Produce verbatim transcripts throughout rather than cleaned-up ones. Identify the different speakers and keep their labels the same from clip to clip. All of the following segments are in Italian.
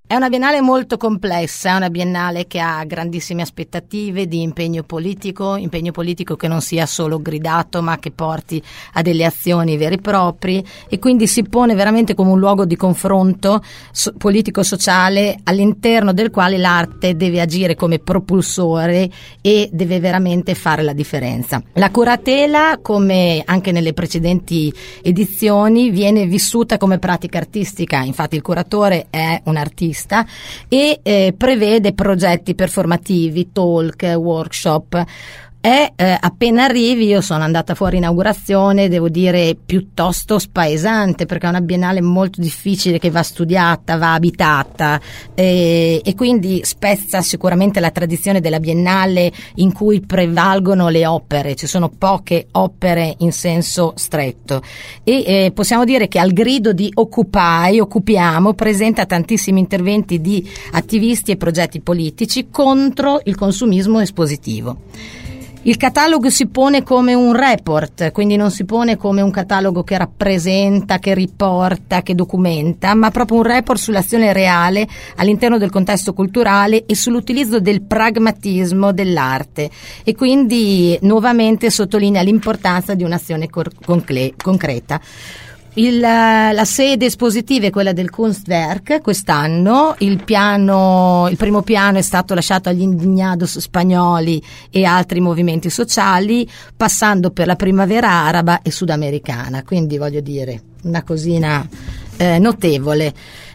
Speaker 1: È una biennale molto complessa, è una biennale che ha grandissime aspettative di impegno politico, impegno politico che non sia solo gridato ma che porti a delle azioni vere e proprie, e quindi si pone veramente come un luogo di confronto so- politico-sociale all'interno del quale l'arte deve agire come propulsore e deve veramente fare la differenza. La curatela, come anche nelle precedenti edizioni, viene vissuta come pratica artistica, infatti il curatore è un artista e eh, prevede progetti performativi, talk, workshop. È eh, appena arrivi, io sono andata fuori inaugurazione, devo dire piuttosto spaesante, perché è una biennale molto difficile che va studiata, va abitata eh, e quindi spezza sicuramente la tradizione della biennale in cui prevalgono le opere, ci sono poche opere in senso stretto e eh, possiamo dire che al grido di Occupy, occupiamo, presenta tantissimi interventi di attivisti e progetti politici contro il consumismo espositivo. Il catalogo si pone come un report, quindi non si pone come un catalogo che rappresenta, che riporta, che documenta, ma proprio un report sull'azione reale all'interno del contesto culturale e sull'utilizzo del pragmatismo dell'arte, e quindi nuovamente sottolinea l'importanza di un'azione cor- concle- concreta. Il, la sede espositiva è quella del Kunstwerk quest'anno, il piano, il primo piano è stato lasciato agli Indignados spagnoli e altri movimenti sociali, passando per la primavera araba e sudamericana, quindi voglio dire una cosina eh, notevole.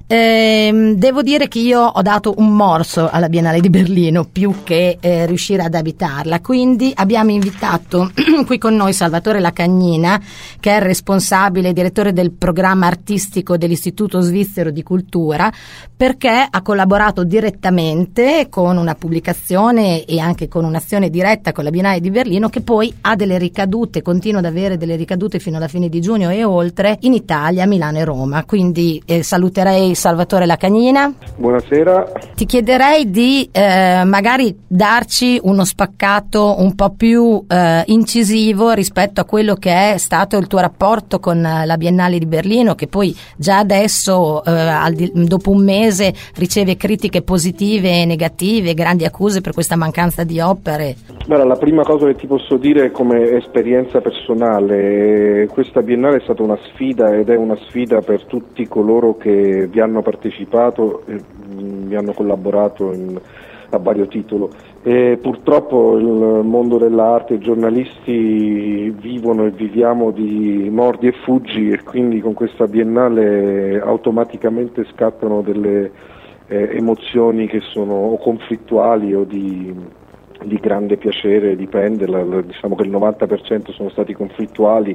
Speaker 1: Eh, devo dire che io ho dato un morso alla Biennale di Berlino più che eh, riuscire ad abitarla, quindi abbiamo invitato qui con noi Salvatore Lacagnina, che è il responsabile direttore del programma artistico dell'Istituto Svizzero di Cultura, perché ha collaborato direttamente con una pubblicazione e anche con un'azione diretta con la Biennale di Berlino, che poi ha delle ricadute, continua ad avere delle ricadute fino alla fine di giugno e oltre in Italia, Milano e Roma. Quindi eh, saluterei Salvatore Lacagnina.
Speaker 2: Buonasera.
Speaker 1: Ti chiederei di eh, magari darci uno spaccato un po' più eh, incisivo rispetto a quello che è stato il tuo rapporto con la Biennale di Berlino, che poi già adesso eh, al di, dopo un mese riceve critiche positive e negative, grandi accuse per questa mancanza di opere.
Speaker 2: Guarda, la prima cosa che ti posso dire come esperienza personale, questa Biennale è stata una sfida ed è una sfida per tutti coloro che vi hanno partecipato e vi hanno collaborato in, a vario titolo. E purtroppo il mondo dell'arte, i giornalisti vivono e viviamo di mordi e fuggi, e quindi con questa Biennale automaticamente scattano delle eh, emozioni che sono o conflittuali o di di grande piacere, dipende, la, la, diciamo che il novanta per cento sono stati conflittuali,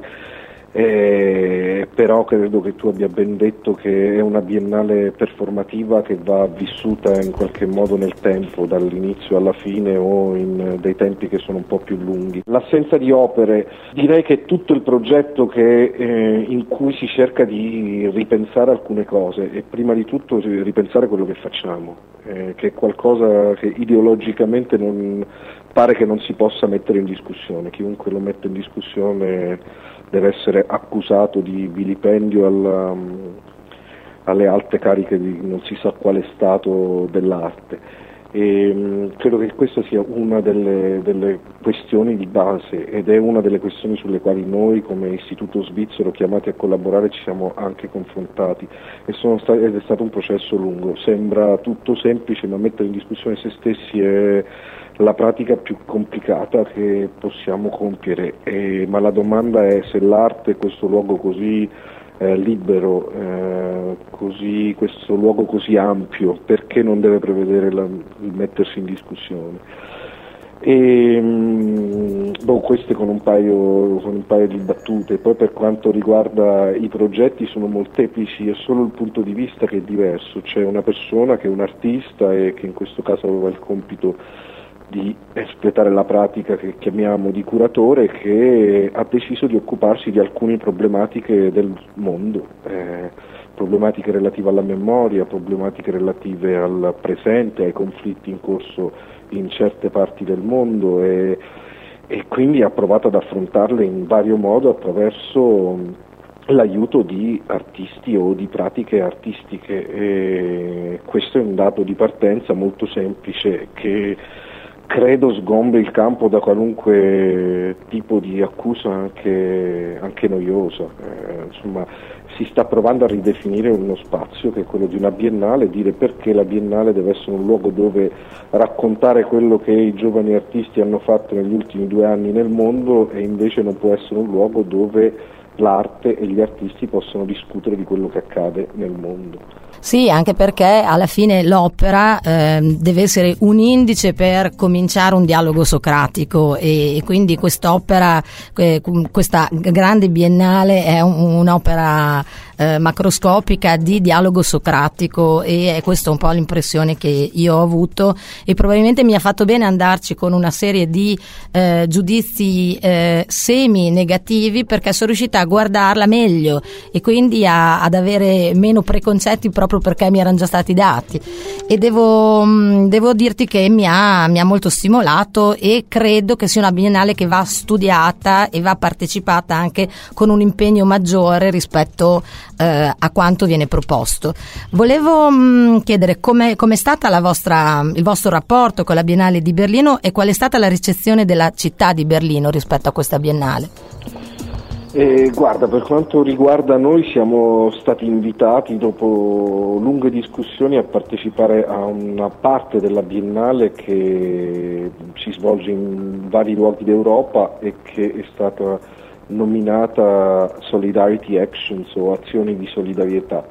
Speaker 2: eh, però credo che tu abbia ben detto che è una biennale performativa che va vissuta in qualche modo nel tempo, dall'inizio alla fine o in dei tempi che sono un po' più lunghi. L'assenza di opere, direi che è tutto il progetto che, eh, in cui si cerca di ripensare alcune cose e prima di tutto ripensare quello che facciamo, eh, che è qualcosa che ideologicamente non pare che non si possa mettere in discussione. Chiunque lo mette in discussione deve essere accusato di vilipendio alla, alle alte cariche di non si sa quale stato dell'arte. E mh, credo che questa sia una delle, delle questioni di base ed è una delle questioni sulle quali noi come Istituto Svizzero chiamati a collaborare ci siamo anche confrontati e sono sta- ed è stato un processo lungo. Sembra tutto semplice, ma mettere in discussione se stessi è la pratica più complicata che possiamo compiere, e, ma la domanda è se l'arte, questo luogo così eh, libero, eh, così, questo luogo così ampio, perché non deve prevedere la, il mettersi in discussione? E, boh, queste con un paio con un paio di battute. Poi per quanto riguarda i progetti sono molteplici, è solo il punto di vista che è diverso. C'è una persona che è un artista e che in questo caso aveva il compito di espletare la pratica che chiamiamo di curatore, che ha deciso di occuparsi di alcune problematiche del mondo, eh, problematiche relative alla memoria, problematiche relative al presente, ai conflitti in corso in certe parti del mondo, e, e quindi ha provato ad affrontarle in vario modo attraverso l'aiuto di artisti o di pratiche artistiche, e questo è un dato di partenza molto semplice che credo sgombri il campo da qualunque tipo di accusa anche, anche noiosa. Eh, insomma, si sta provando a ridefinire uno spazio che è quello di una biennale, dire perché la biennale deve essere un luogo dove raccontare quello che i giovani artisti hanno fatto negli ultimi due anni nel mondo, e invece non può essere un luogo dove l'arte e gli artisti possono discutere di quello che accade nel mondo.
Speaker 1: Sì, anche perché alla fine l'opera eh, deve essere un indice per cominciare un dialogo socratico, e, e quindi quest'opera, eh, questa grande biennale è un, un'opera eh, macroscopica di dialogo socratico, e è questa un po' l'impressione che io ho avuto, e probabilmente mi ha fatto bene andarci con una serie di eh, giudizi eh, semi negativi, perché sono riuscita a guardarla meglio e quindi a, ad avere meno preconcetti proprio perché mi erano già stati dati, e devo, devo dirti che mi ha, mi ha molto stimolato, e credo che sia una biennale che va studiata e va partecipata anche con un impegno maggiore rispetto eh, a quanto viene proposto. Volevo mh, chiedere come è stata la vostra, il vostro rapporto con la Biennale di Berlino, e qual è stata la ricezione della città di Berlino rispetto a questa biennale.
Speaker 2: Eh, guarda, per quanto riguarda noi siamo stati invitati dopo lunghe discussioni a partecipare a una parte della Biennale che si svolge in vari luoghi d'Europa e che è stata nominata Solidarity Actions, o azioni di solidarietà,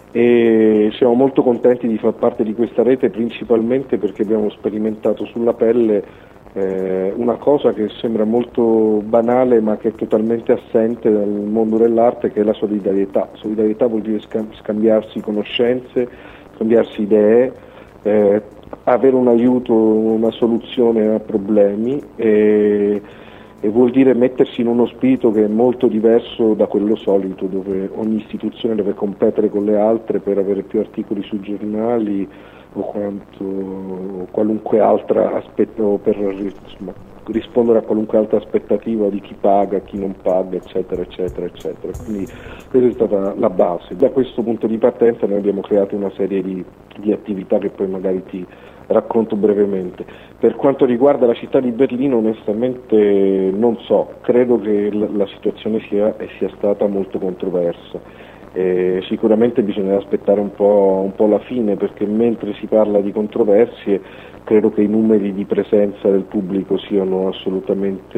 Speaker 2: e siamo molto contenti di far parte di questa rete, principalmente perché abbiamo sperimentato sulla pelle Eh, una cosa che sembra molto banale ma che è totalmente assente nel mondo dell'arte, che è la solidarietà. Solidarietà vuol dire scambiarsi conoscenze, scambiarsi idee, eh, avere un aiuto, una soluzione a problemi, e, e vuol dire mettersi in uno spirito che è molto diverso da quello solito, dove ogni istituzione deve competere con le altre per avere più articoli sui giornali o quanto o qualunque altra aspetto, per insomma, rispondere a qualunque altra aspettativa di chi paga, chi non paga, eccetera, eccetera, eccetera. Quindi questa è stata la base. Da questo punto di partenza noi abbiamo creato una serie di, di attività che poi magari ti racconto brevemente. Per quanto riguarda la città di Berlino, onestamente non so, credo che la, la situazione sia, sia stata molto controversa. Eh, sicuramente bisogna aspettare un po', un po' la fine, perché mentre si parla di controversie credo che i numeri di presenza del pubblico siano assolutamente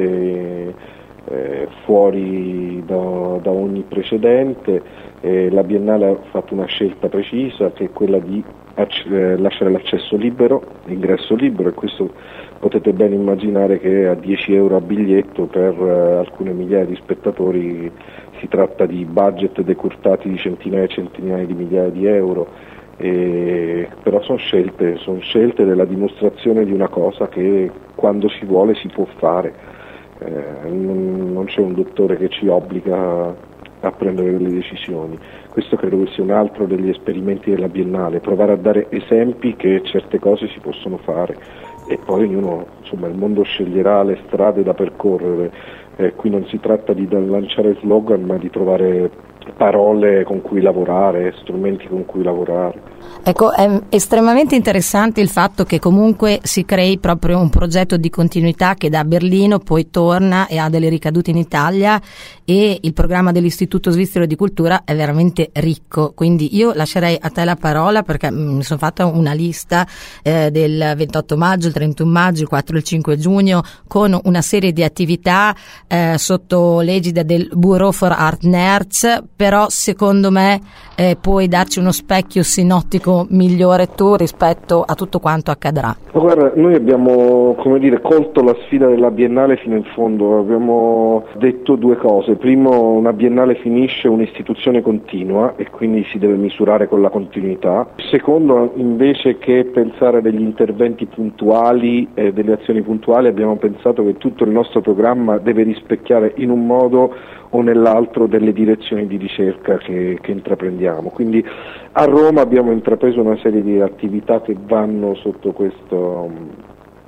Speaker 2: eh, fuori da, da ogni precedente. Eh, la Biennale ha fatto una scelta precisa, che è quella di acc- eh, lasciare l'accesso libero, l'ingresso libero, e questo potete ben immaginare che a dieci euro a biglietto per eh, alcune migliaia di spettatori si tratta di budget decurtati di centinaia e centinaia di migliaia di euro, e, però sono scelte, sono scelte della dimostrazione di una cosa che quando si vuole si può fare, eh, non, non c'è un dottore che ci obbliga a prendere delle decisioni. Questo credo che sia un altro degli esperimenti della Biennale, provare a dare esempi che certe cose si possono fare, e poi ognuno, insomma, il mondo sceglierà le strade da percorrere. Eh, qui non si tratta di lanciare slogan, ma di trovare parole con cui lavorare, strumenti con cui lavorare.
Speaker 1: Ecco, è estremamente interessante il fatto che comunque si crei proprio un progetto di continuità che da Berlino poi torna e ha delle ricadute in Italia, e il programma dell'Istituto Svizzero di Cultura è veramente ricco, quindi io lascerei a te la parola, perché mi sono fatta una lista eh, del ventotto maggio, il trentuno maggio, il quattro e il cinque giugno, con una serie di attività eh, sotto l'egida del Bureau for Art Nerds, però secondo me eh, puoi darci uno specchio sinottico migliore tu rispetto a tutto quanto accadrà.
Speaker 2: Guarda, noi abbiamo, come dire, colto la sfida della Biennale fino in fondo. Abbiamo detto due cose: primo, una Biennale finisce, un'istituzione continua, e quindi si deve misurare con la continuità. Secondo, invece che pensare a degli interventi puntuali e delle azioni puntuali, abbiamo pensato che tutto il nostro programma deve rispecchiare in un modo o nell'altro delle direzioni di ricerca che, che intraprendiamo. Quindi a Roma abbiamo intrapreso una serie di attività che vanno sotto questo,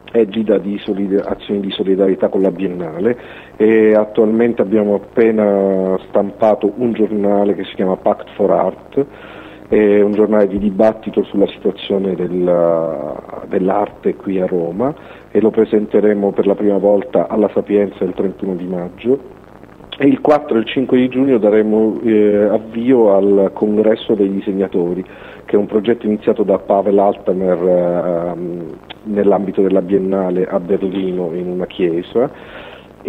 Speaker 2: egida di solid- azioni di solidarietà con la Biennale, e attualmente abbiamo appena stampato un giornale che si chiama Pact for Art, è un giornale di dibattito sulla situazione della, dell'arte qui a Roma, e lo presenteremo per la prima volta alla Sapienza il trentuno di maggio, e il quattro e il cinque di giugno daremo eh, avvio al Congresso dei disegnatori, che è un progetto iniziato da Pavel Althamer eh, nell'ambito della Biennale a Berlino in una chiesa,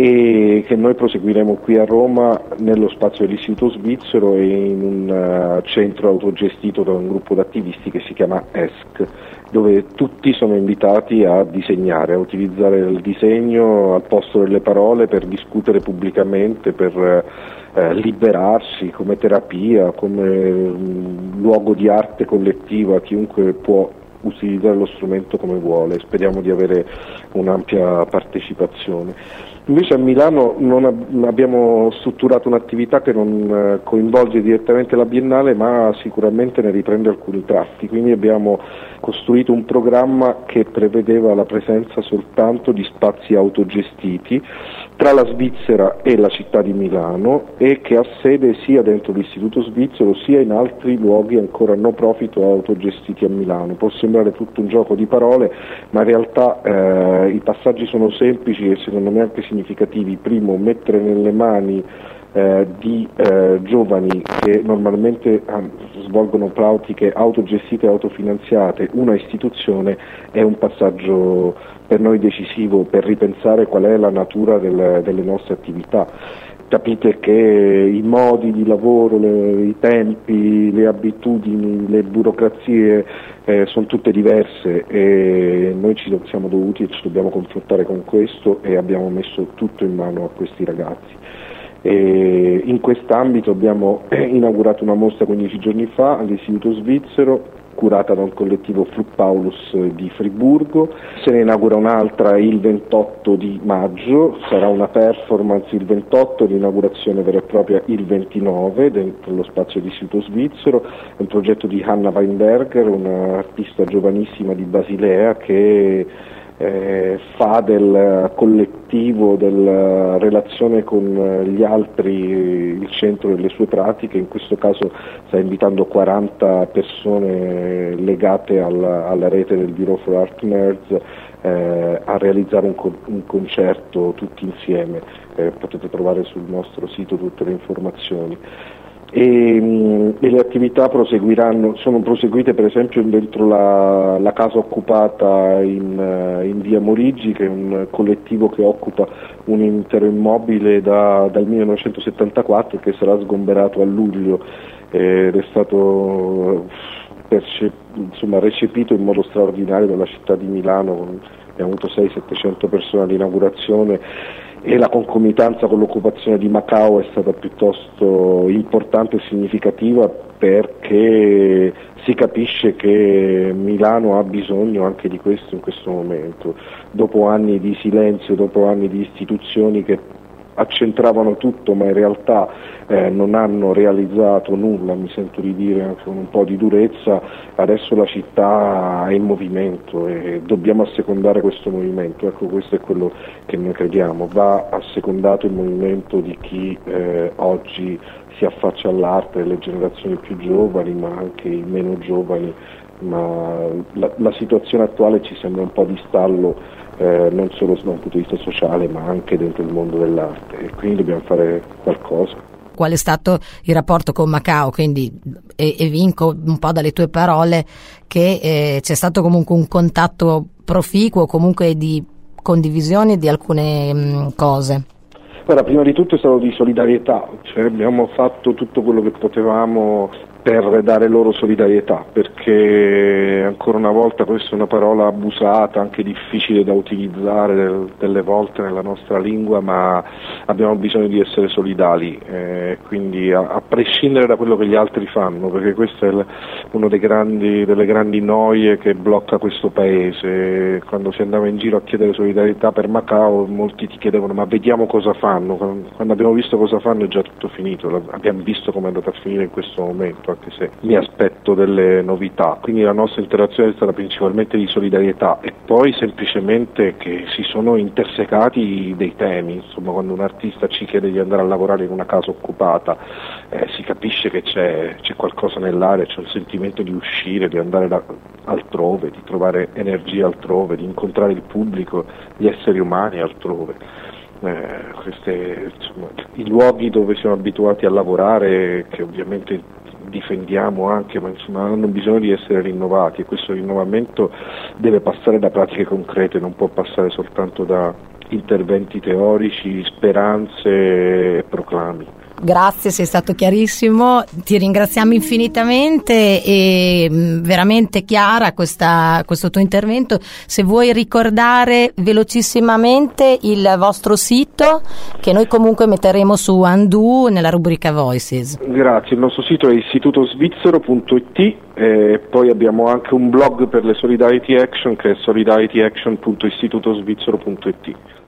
Speaker 2: e che noi proseguiremo qui a Roma nello spazio dell'Istituto Svizzero e in un uh, centro autogestito da un gruppo di attivisti che si chiama E S C, dove tutti sono invitati a disegnare, a utilizzare il disegno al posto delle parole per discutere pubblicamente, per uh, liberarsi come terapia, come um, luogo di arte collettiva. Chiunque può utilizzare lo strumento come vuole, speriamo di avere un'ampia partecipazione. Invece a Milano non ab- abbiamo strutturato un'attività che non eh, coinvolge direttamente la Biennale, ma sicuramente ne riprende alcuni tratti, quindi abbiamo costruito un programma che prevedeva la presenza soltanto di spazi autogestiti tra la Svizzera e la città di Milano, e che ha sede sia dentro l'Istituto Svizzero sia in altri luoghi ancora no profit o autogestiti a Milano. Può sembrare tutto un gioco di parole, ma in realtà eh, i passaggi sono semplici e secondo me anche significativi. Primo, mettere nelle mani eh, di eh, giovani che normalmente eh, svolgono pratiche autogestite e autofinanziate una istituzione è un passaggio per noi decisivo per ripensare qual è la natura del, delle nostre attività. Capite che i modi di lavoro, le, i tempi, le abitudini, le burocrazie eh, sono tutte diverse, e noi ci siamo dovuti e ci dobbiamo confrontare con questo, e abbiamo messo tutto in mano a questi ragazzi. E in quest'ambito abbiamo inaugurato una mostra quindici giorni fa all'Istituto Svizzero, curata da un collettivo Flug Paulus di Friburgo. Se ne inaugura un'altra il ventotto di maggio, sarà una performance il ventotto, l'inaugurazione vera e propria il ventinove dentro lo spazio di Istituto Svizzero. È un progetto di Hanna Weinberger, un'artista giovanissima di Basilea che Eh, fa del collettivo, della relazione con gli altri il centro delle sue pratiche. In questo caso sta invitando quaranta persone legate alla, alla rete del Bureau for Art Nerds eh, a realizzare un, co- un concerto tutti insieme. Eh, potete trovare sul nostro sito tutte le informazioni. E, e le attività proseguiranno, sono proseguite per esempio dentro la, la casa occupata in, in via Morigi, che è un collettivo che occupa un intero immobile da, dal millenovecentosettantaquattro, che sarà sgomberato a luglio, ed è stato percep- insomma, recepito in modo straordinario dalla città di Milano. Abbiamo avuto seicento settecento persone all'inaugurazione, e la concomitanza con l'occupazione di Macao è stata piuttosto importante e significativa, perché si capisce che Milano ha bisogno anche di questo in questo momento, dopo anni di silenzio, dopo anni di istituzioni che accentravano tutto ma in realtà eh, non hanno realizzato nulla, mi sento di dire anche con un po' di durezza. Adesso la città è in movimento e dobbiamo assecondare questo movimento. Ecco, questo è quello che noi crediamo, va assecondato il movimento di chi eh, oggi si affaccia all'arte, le generazioni più giovani ma anche i meno giovani, ma la, la situazione attuale ci sembra un po' di stallo, Eh, non solo da un punto di vista sociale ma anche dentro il mondo dell'arte, e quindi dobbiamo fare qualcosa.
Speaker 1: Qual è stato il rapporto con Macao? Quindi, e, e vinco un po' dalle tue parole che eh, c'è stato comunque un contatto proficuo, comunque di condivisione di alcune mh, cose.
Speaker 2: Guarda, prima di tutto è stato di solidarietà, cioè abbiamo fatto tutto quello che potevamo per dare loro solidarietà, perché ancora una volta questa è una parola abusata, anche difficile da utilizzare delle volte nella nostra lingua, ma abbiamo bisogno di essere solidali, eh, quindi a, a prescindere da quello che gli altri fanno, perché questa è una delle grandi noie che blocca questo paese. Quando si andava in giro a chiedere solidarietà per Macao, molti ti chiedevano ma vediamo cosa fanno. Quando abbiamo visto cosa fanno è già tutto finito, abbiamo visto come è andata a finire in questo momento, anche se mi aspetto delle novità. Quindi la nostra interazione stata principalmente di solidarietà e poi semplicemente che si sono intersecati dei temi, insomma quando un artista ci chiede di andare a lavorare in una casa occupata eh, si capisce che c'è, c'è qualcosa nell'aria, c'è un sentimento di uscire, di andare da, altrove, di trovare energia altrove, di incontrare il pubblico, gli esseri umani altrove. Eh, queste, insomma, i luoghi dove siamo abituati a lavorare, che ovviamente difendiamo anche, ma insomma hanno bisogno di essere rinnovati e questo rinnovamento deve passare da pratiche concrete, non può passare soltanto da interventi teorici, speranze e proclami.
Speaker 1: Grazie, sei stato chiarissimo, ti ringraziamo infinitamente e mh, veramente chiara questa, questo tuo intervento. Se vuoi ricordare velocissimamente il vostro sito, che noi comunque metteremo su Undo nella rubrica Voices.
Speaker 2: Grazie, il nostro sito è istitutosvizzero punto it e poi abbiamo anche un blog per le Solidarity Action che è solidarity action punto istitutosvizzero punto it.